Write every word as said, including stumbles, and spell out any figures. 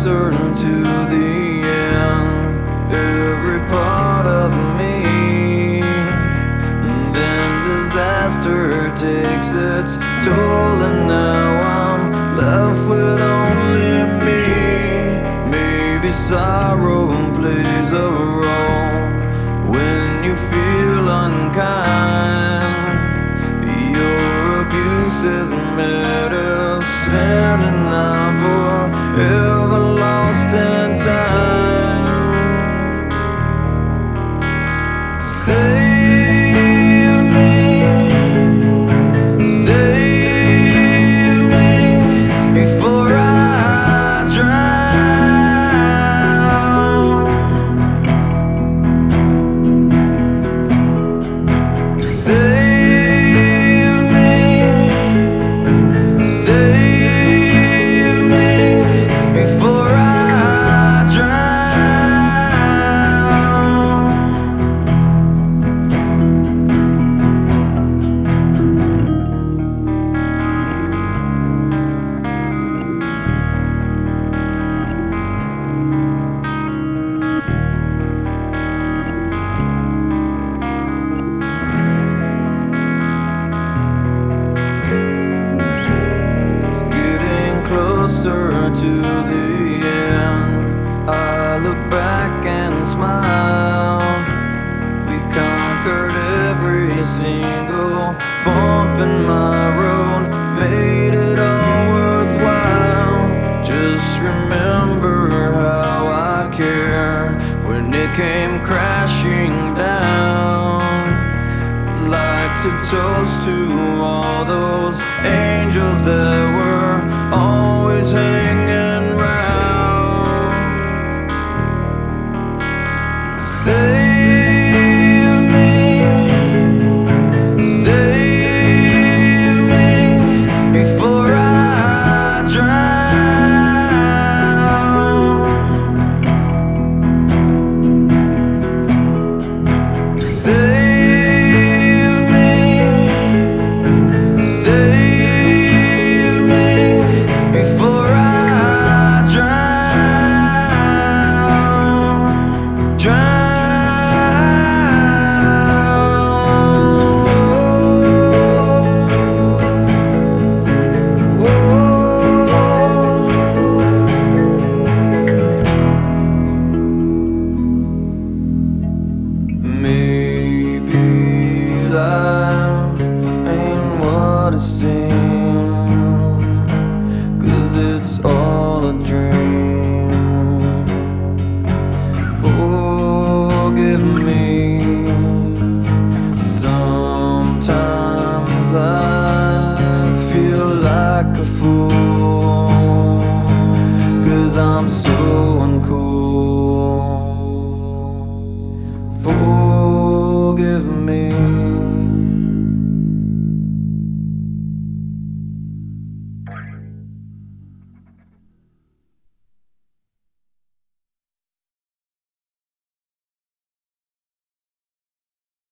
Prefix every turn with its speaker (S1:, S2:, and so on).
S1: closer to the end, every part of me. And then disaster takes its toll, and now I'm left with only me. Maybe sorrow plays a role when you feel unkind. Your abuse is medicine, and I'm forever lost in time. Save me, save me before I drown. Save closer to the end, I look back and smile. We conquered every single bump in my road, made it all worthwhile. Just remember how I cared when it came crashing down. Like to toast to